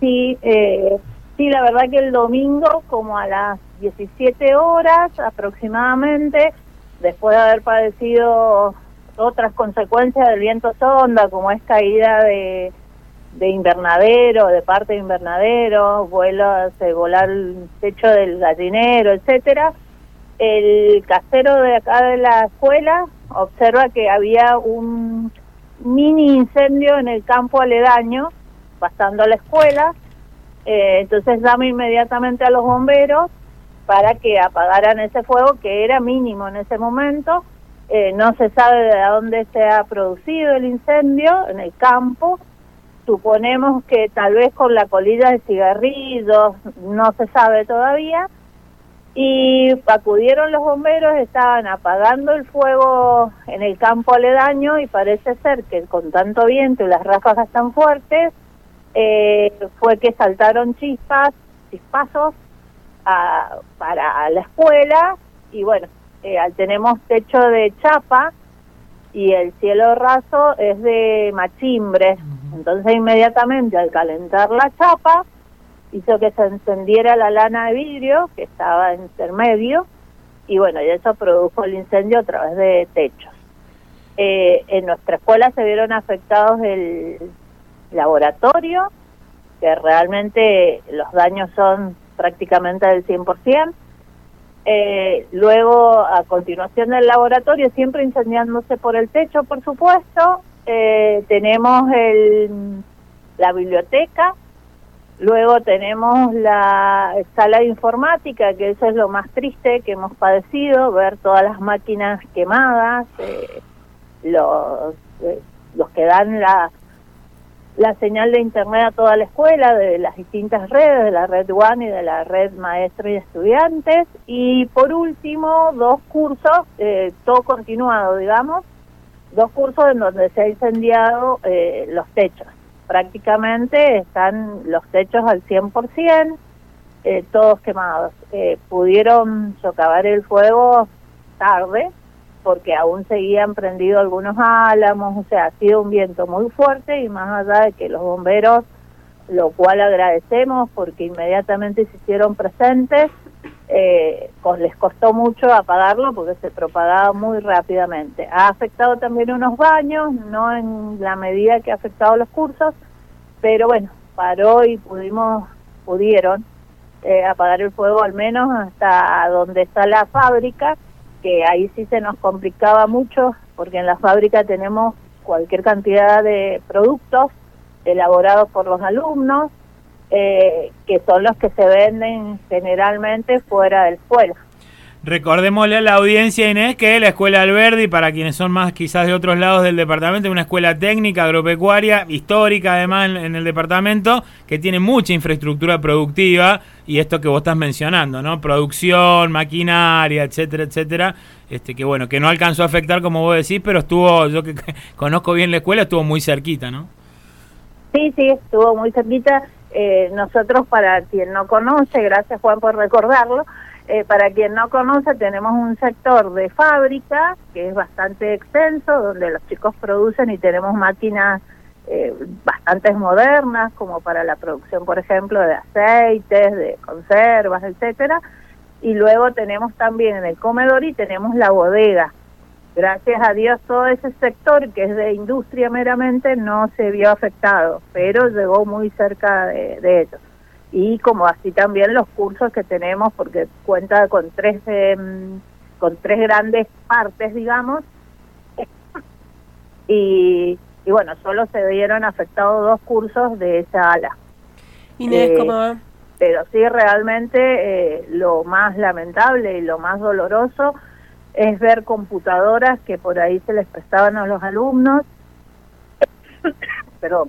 Sí, sí, la verdad que el domingo, como a las 17 horas aproximadamente, después de haber padecido otras consecuencias del viento sonda, como es caída de invernadero, de parte de invernadero, se volar el techo del gallinero, etcétera, el casero de acá de la escuela observa que había un mini incendio en el campo aledaño, pasando a la escuela. Entonces llama inmediatamente a los bomberos para que apagaran ese fuego, que era mínimo en ese momento. No se sabe de dónde se ha producido el incendio, en el campo. Suponemos que tal vez con la colilla de cigarrillos, no se sabe todavía. Y acudieron los bomberos, estaban apagando el fuego en el campo aledaño y parece ser que con tanto viento y las ráfagas tan fuertes, fue que saltaron chispazos para la escuela. Y bueno, tenemos techo de chapa y el cielo raso es de machimbre. Entonces inmediatamente al calentar la chapa hizo que se encendiera la lana de vidrio que estaba en intermedio, y bueno, y eso produjo el incendio a través de techos. En nuestra escuela se vieron afectados el laboratorio, que realmente los daños son prácticamente del 100%. Luego, a continuación del laboratorio, siempre incendiándose por el techo, por supuesto, tenemos la biblioteca. Luego tenemos la sala de informática, que eso es lo más triste que hemos padecido, ver todas las máquinas quemadas, los que dan la señal de internet a toda la escuela, de las distintas redes, de la red One y de la red maestro y estudiantes. Y por último, 2 cursos, todo continuado, digamos, 2 cursos en donde se ha incendiado los techos. Prácticamente están los techos al 100%, todos quemados. Pudieron socavar el fuego tarde, porque aún seguían prendidos algunos álamos. O sea, ha sido un viento muy fuerte, y más allá de que los bomberos, lo cual agradecemos porque inmediatamente se hicieron presentes, les costó mucho apagarlo porque se propagaba muy rápidamente. Ha afectado también unos baños, no en la medida que ha afectado los cursos, pero bueno, paró y pudieron apagar el fuego, al menos hasta donde está la fábrica, que ahí sí se nos complicaba mucho, porque en la fábrica tenemos cualquier cantidad de productos elaborados por los alumnos, que son los que se venden generalmente fuera de la escuela. Recordémosle a la audiencia, Inés, que la Escuela Alberdi, para quienes son más quizás de otros lados del departamento, es una escuela técnica, agropecuaria, histórica además en el departamento, que tiene mucha infraestructura productiva, y esto que vos estás mencionando, ¿no? Producción, maquinaria, etcétera, etcétera, que bueno, que no alcanzó a afectar como vos decís, pero estuvo, yo que conozco bien la escuela, estuvo muy cerquita, ¿no? Sí, estuvo muy cerquita. Nosotros, para quien no conoce, gracias Juan por recordarlo, para quien no conoce, tenemos un sector de fábrica que es bastante extenso, donde los chicos producen, y tenemos máquinas bastante modernas, como para la producción, por ejemplo, de aceites, de conservas, etcétera. Y luego tenemos también en el comedor, y tenemos la bodega. Gracias a Dios, todo ese sector, que es de industria meramente, no se vio afectado, pero llegó muy cerca de ellos. Y como así también los cursos que tenemos, porque cuenta con tres grandes partes, digamos, y bueno, solo se vieron afectados 2 cursos de esa ala. Inés, ¿cómo va? Pero sí, realmente lo más lamentable y lo más doloroso es ver computadoras que por ahí se les prestaban a los alumnos, pero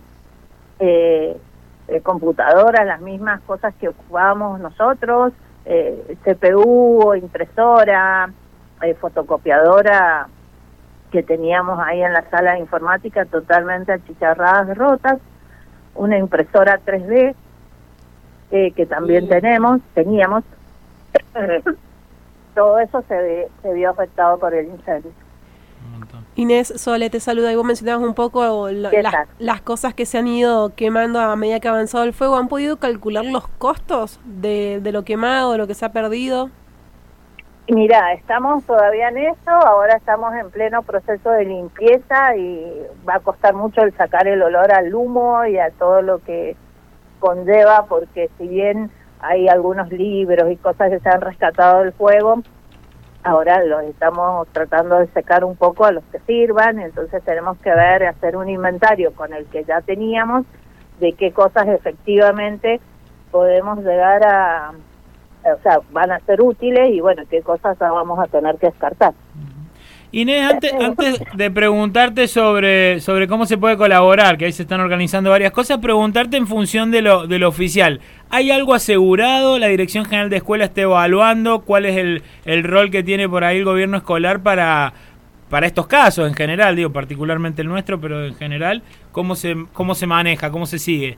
computadoras, las mismas cosas que ocupábamos nosotros, CPU, impresora, fotocopiadora que teníamos ahí en la sala de informática, totalmente achicharradas, rotas, una impresora 3D que también teníamos. Todo eso se vio afectado por el incendio. Inés, Sole, te saluda. Y vos mencionabas un poco las cosas que se han ido quemando a medida que ha avanzado el fuego. ¿Han podido calcular los costos de lo quemado, de lo que se ha perdido? Mira, estamos todavía en eso, ahora estamos en pleno proceso de limpieza y va a costar mucho el sacar el olor al humo y a todo lo que conlleva, porque si bien hay algunos libros y cosas que se han rescatado del fuego, ahora los estamos tratando de secar un poco a los que sirvan, entonces tenemos que ver, hacer un inventario con el que ya teníamos de qué cosas efectivamente podemos llegar a, o sea, van a ser útiles y bueno, qué cosas vamos a tener que descartar. Inés, antes de preguntarte sobre cómo se puede colaborar, que ahí se están organizando varias cosas, preguntarte en función de lo oficial. ¿Hay algo asegurado? ¿La Dirección General de Escuela está evaluando cuál es el rol que tiene por ahí el gobierno escolar para estos casos en general? Digo, particularmente el nuestro, pero en general, ¿cómo se maneja? ¿Cómo se sigue?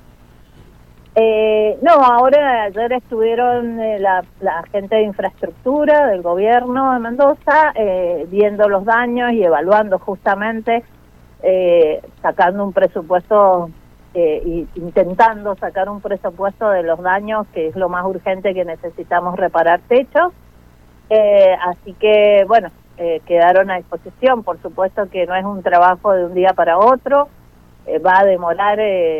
No, ahora ayer estuvieron la gente de infraestructura del gobierno de Mendoza viendo los daños y evaluando justamente, sacando un presupuesto, intentando sacar un presupuesto de los daños, que es lo más urgente, que necesitamos reparar techos. Así que, bueno, quedaron a disposición. Por supuesto que no es un trabajo de un día para otro, va a demorar...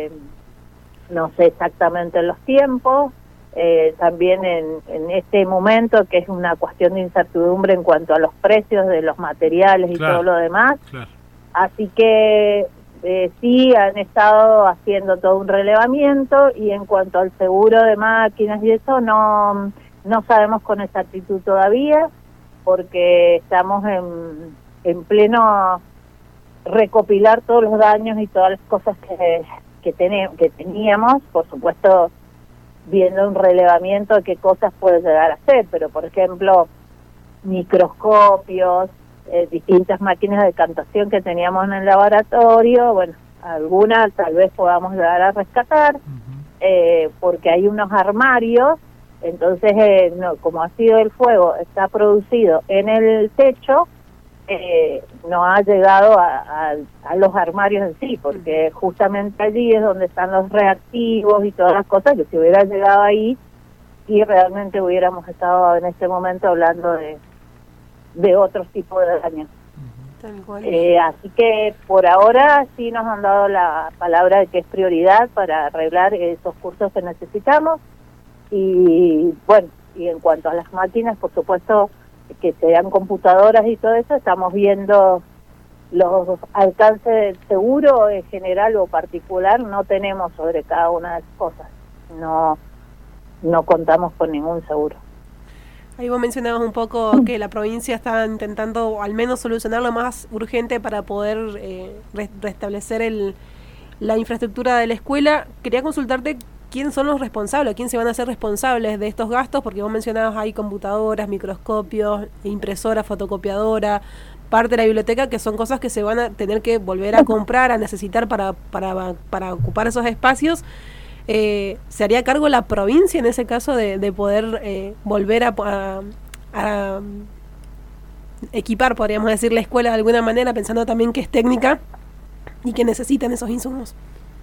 no sé exactamente los tiempos, también en este momento, que es una cuestión de incertidumbre en cuanto a los precios de los materiales y todo lo demás. Claro. Así que sí han estado haciendo todo un relevamiento, y en cuanto al seguro de máquinas y eso, no sabemos con exactitud todavía, porque estamos en pleno recopilar todos los daños y todas las cosas que teníamos, por supuesto, viendo un relevamiento de qué cosas puede llegar a ser, pero por ejemplo, microscopios, distintas máquinas de decantación que teníamos en el laboratorio, bueno, algunas tal vez podamos llegar a rescatar, porque hay unos armarios, entonces, como ha sido el fuego, está producido en el techo, no ha llegado a los armarios en sí, porque justamente allí es donde están los reactivos y todas las cosas, que si hubiera llegado ahí, y realmente hubiéramos estado en este momento hablando de otros tipos de daños. Así que por ahora sí nos han dado la palabra de que es prioridad para arreglar esos cursos que necesitamos, y bueno, y en cuanto a las máquinas, por supuesto, que sean computadoras y todo eso, estamos viendo los alcances del seguro en general o particular, no tenemos sobre cada una de las cosas, no contamos con ningún seguro. Ahí vos mencionabas un poco que la provincia está intentando al menos solucionar lo más urgente para poder restablecer la infraestructura de la escuela. Quería consultarte quién son los responsables, quién se van a hacer responsables de estos gastos, porque vos mencionabas ahí computadoras, microscopios, impresora, fotocopiadora, parte de la biblioteca, que son cosas que se van a tener que volver a comprar, a necesitar para ocupar esos espacios. ¿Se haría cargo la provincia en ese caso de poder volver a equipar, podríamos decir, la escuela de alguna manera, pensando también que es técnica y que necesitan esos insumos?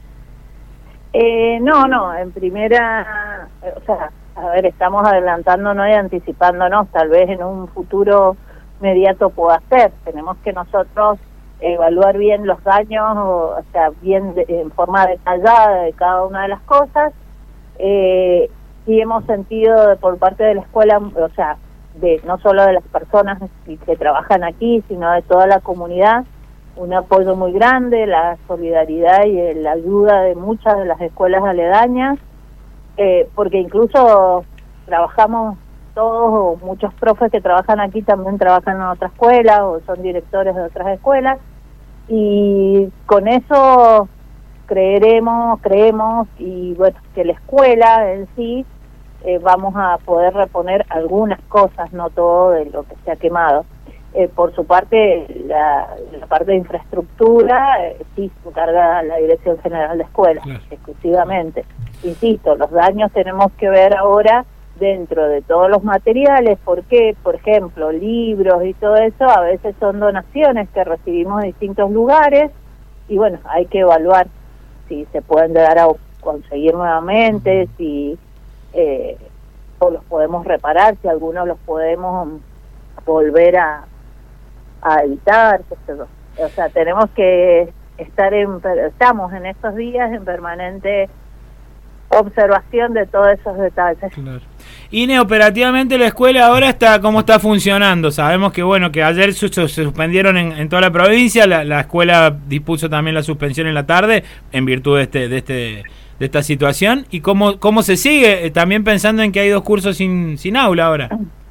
No, en primera, o sea, a ver, estamos adelantándonos y anticipándonos, tal vez en un futuro inmediato pueda ser. Tenemos que nosotros evaluar bien los daños, o sea, bien en forma detallada de cada una de las cosas. Sí hemos sentido por parte de la escuela, o sea, no solo de las personas que trabajan aquí, sino de toda la comunidad, un apoyo muy grande, la solidaridad y la ayuda de muchas de las escuelas aledañas, porque incluso trabajamos todos, o muchos profes que trabajan aquí también trabajan en otra escuela o son directores de otras escuelas, y con eso creemos y bueno, que la escuela en sí vamos a poder reponer algunas cosas, no todo de lo que se ha quemado. Por su parte, la parte de infraestructura sí se encarga la Dirección General de Escuelas, exclusivamente. Insisto, los daños tenemos que ver ahora dentro de todos los materiales, porque, por ejemplo, libros y todo eso, a veces son donaciones que recibimos de distintos lugares, y bueno, hay que evaluar si se pueden llegar a conseguir nuevamente, si o los podemos reparar, si algunos los podemos volver a editar, qué sé yo. O sea, tenemos que estamos en estos días en permanente observación de todos esos detalles. Claro. Ine, operativamente la escuela ahora ¿cómo está funcionando? Sabemos que bueno, que ayer se suspendieron en toda la provincia, la escuela dispuso también la suspensión en la tarde en virtud de esta situación. ¿Y cómo se sigue? También pensando en que hay 2 cursos sin aula ahora.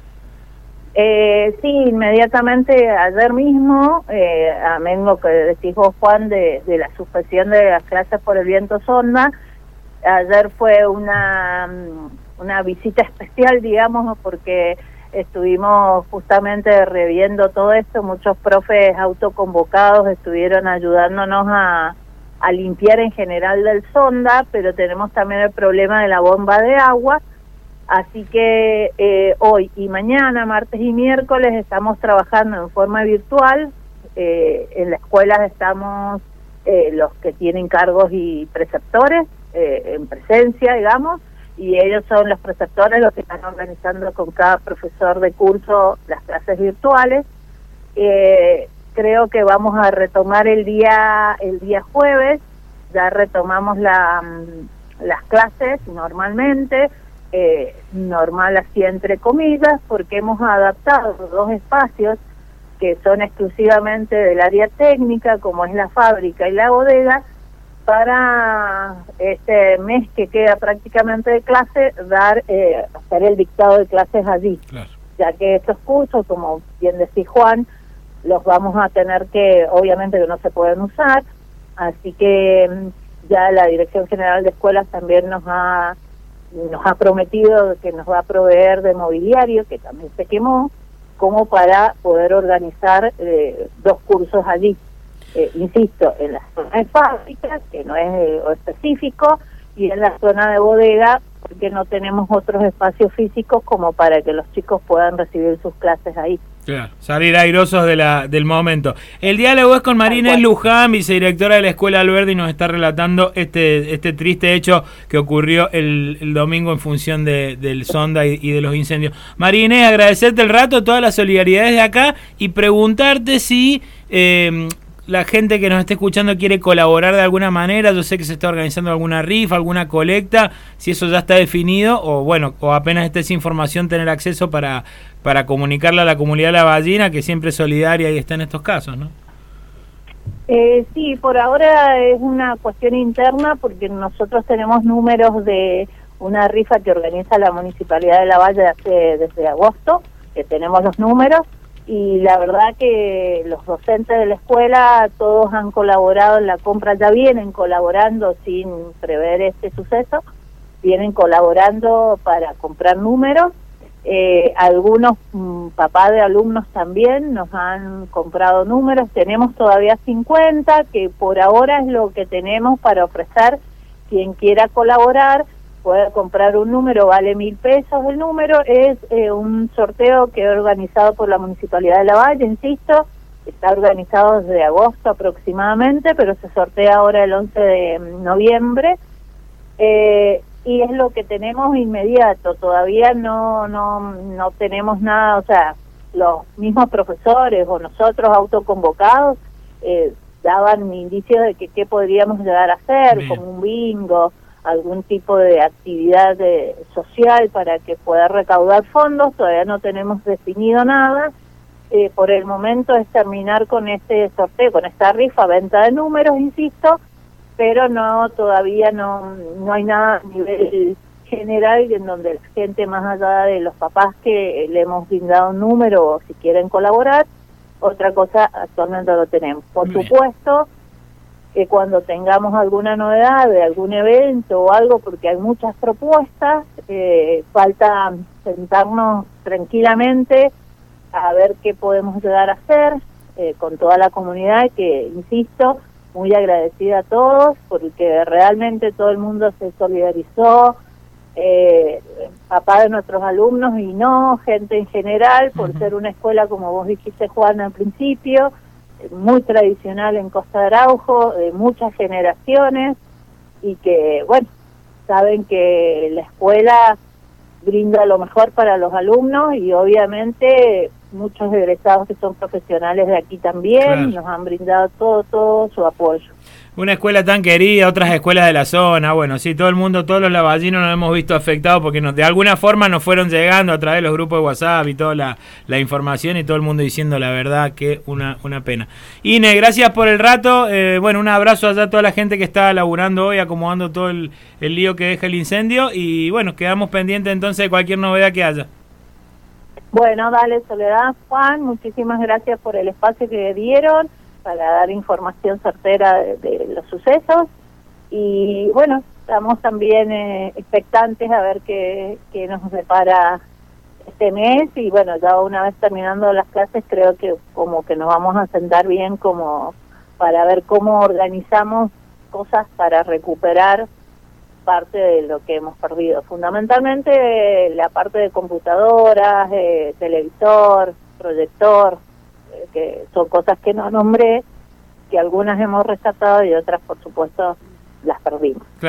Sí, inmediatamente ayer mismo, amén lo que decís vos, Juan, de la suspensión de las clases por el viento sonda. Ayer fue una visita especial, digamos, porque estuvimos justamente reviendo todo esto. Muchos profes autoconvocados estuvieron ayudándonos a limpiar en general del sonda, pero tenemos también el problema de la bomba de agua. Así que hoy y mañana, martes y miércoles, estamos trabajando en forma virtual. En la escuela estamos los que tienen cargos y preceptores en presencia, digamos, y ellos son los preceptores los que están organizando con cada profesor de curso las clases virtuales. Creo que vamos a retomar el día jueves, ya retomamos las clases normalmente, normal así entre comillas, porque hemos adaptado 2 espacios que son exclusivamente del área técnica, como es la fábrica y la bodega, para este mes que queda prácticamente de clase, hacer el dictado de clases allí. Claro. Ya que estos cursos, como bien decís Juan, los vamos a tener que, obviamente que no se pueden usar, así que ya la Dirección General de Escuelas también nos ha prometido que nos va a proveer de mobiliario, que también se quemó, como para poder organizar 2 cursos allí. Insisto, en la zona de fábrica, que no es específico, y en la zona de bodega, porque no tenemos otros espacios físicos como para que los chicos puedan recibir sus clases ahí. Claro, salir airosos del momento. El diálogo es con María Luján, vicedirectora de la Escuela Alberdi, y nos está relatando este triste hecho que ocurrió el domingo en función del sonda y de los incendios. María, agradecerte el rato, toda la solidaridad de acá, y preguntarte si la gente que nos esté escuchando quiere colaborar de alguna manera. Yo sé que se está organizando alguna rifa, alguna colecta, si eso ya está definido, o apenas esté esa información, tener acceso para comunicarle a la comunidad de La Ballina, que siempre es solidaria y está en estos casos, ¿no? Sí, por ahora es una cuestión interna, porque nosotros tenemos números de una rifa que organiza la Municipalidad de La Valle desde agosto, que tenemos los números, y la verdad que los docentes de la escuela todos han colaborado en la compra, ya vienen colaborando sin prever este suceso, vienen colaborando para comprar números. Algunos papás de alumnos también nos han comprado números. Tenemos todavía 50, que por ahora es lo que tenemos para ofrecer. Quien quiera colaborar puede comprar un número, vale 1.000 pesos el número. Es un sorteo que he organizado por la Municipalidad de La Valle, insisto, está organizado desde agosto aproximadamente, pero se sortea ahora el 11 de noviembre. Y es lo que tenemos inmediato. Todavía no tenemos nada, o sea, los mismos profesores o nosotros autoconvocados daban indicios de que qué podríamos llegar a hacer. Bien. Como un bingo, algún tipo de actividad social para que pueda recaudar fondos. Todavía no tenemos definido nada. Por el momento es terminar con este sorteo, con esta rifa, venta de números, insisto, pero todavía no hay nada a nivel general en donde la gente, más allá de los papás que le hemos brindado un número o si quieren colaborar, otra cosa actualmente lo tenemos. Por supuesto que cuando tengamos alguna novedad de algún evento o algo, porque hay muchas propuestas, falta sentarnos tranquilamente a ver qué podemos llegar a hacer con toda la comunidad, que, insisto, muy agradecida a todos, porque realmente todo el mundo se solidarizó, papá de nuestros alumnos y no, gente en general, por ser una escuela, como vos dijiste, Juan, al principio, muy tradicional en Costa de Araujo, de muchas generaciones, y que, bueno, saben que la escuela brinda lo mejor para los alumnos y obviamente muchos egresados que son profesionales de aquí también, claro, nos han brindado todo su apoyo. Una escuela tan querida, otras escuelas de la zona, bueno, sí, todo el mundo, todos los lavallinos nos hemos visto afectados porque de alguna forma nos fueron llegando a través de los grupos de WhatsApp y toda la información y todo el mundo diciendo la verdad, que una pena. Ine, gracias por el rato, bueno, un abrazo allá a toda la gente que está laburando hoy, acomodando todo el lío que deja el incendio y bueno, quedamos pendientes entonces de cualquier novedad que haya. Bueno, dale, Soledad, Juan, muchísimas gracias por el espacio que dieron para dar información certera de los sucesos y bueno, estamos también expectantes a ver qué nos depara este mes y bueno, ya una vez terminando las clases creo que como que nos vamos a sentar bien como para ver cómo organizamos cosas para recuperar parte de lo que hemos perdido, fundamentalmente la parte de computadoras, televisor, proyector, que son cosas que no nombré, que algunas hemos rescatado y otras por supuesto las perdimos.